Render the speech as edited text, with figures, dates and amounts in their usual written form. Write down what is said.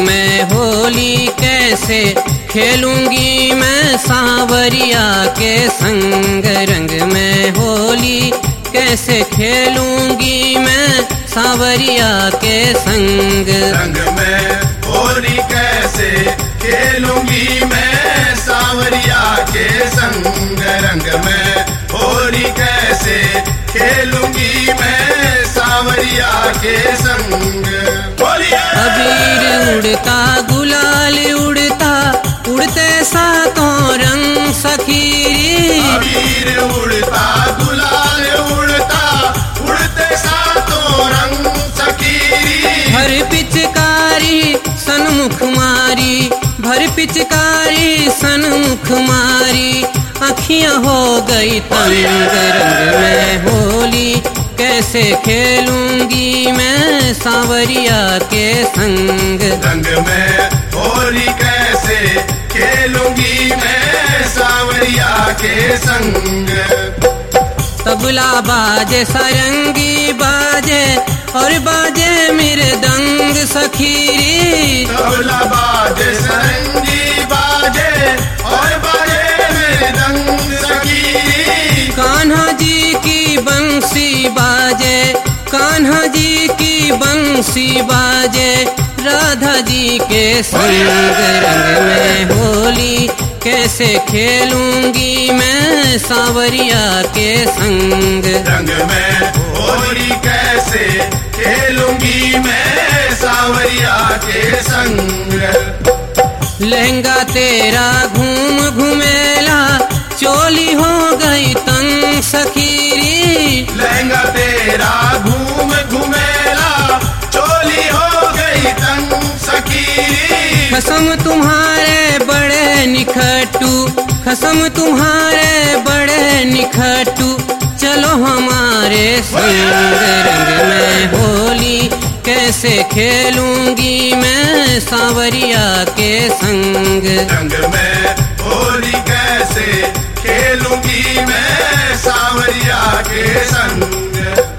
में होली कैसे खेलूंगी मैं सांवरिया के संग। रंग में होली कैसे खेलूंगी मैं सांवरिया के संग। रंग में होली कैसे खेलूंगी मैं सांवरिया के संग। रंग में होली कैसे खेलूंगी मैं सांवरिया के संग। अबीर उड़ता गुलाल उड़ता उड़ते सातों रंग सखीरी। अबीर उड़ता गुलाल उड़ता उड़ते सातों रंग सखीरी। भर पिचकारी सन्मुख मारी, भर पिचकारी सन्मुख मारी, अखियां हो गई तंग। रंग में होली कैसे खेलूंगी मैं सांवरिया के संग। रंग में होली कैसे खेलूंगी मैं सांवरिया के संग। तबला बाजे सारंगी बाजे और बाजे मृदंग सखीरी। तबला बाजे सारंगी बाजे और बाजे मृदंग सखीरी। कान्हा जी की बंसी बाजे, कान्हा जी की बंसी बाजे, राधा जी के संग। रंग में होली कैसे खेलूंगी मैं सांवरिया के संग। रंग में होली कैसे खेलूंगी मैं सांवरिया के संग। लहंगा तेरा घूम घुमेला चोली हो गई तंग सखीरी। लहंगा तेरा घूम घुमेला चोली हो गई तंग सखीरी। खसम तुम्हारे बड़े निखटू, खसम तुम्हारे बड़े निखटू, चलो हमारे संग। रंग में होली कैसे खेलूंगी मैं सांवरिया के संग। रंग में होली कैसे खेलूंगी मैं सांवरिया के संग।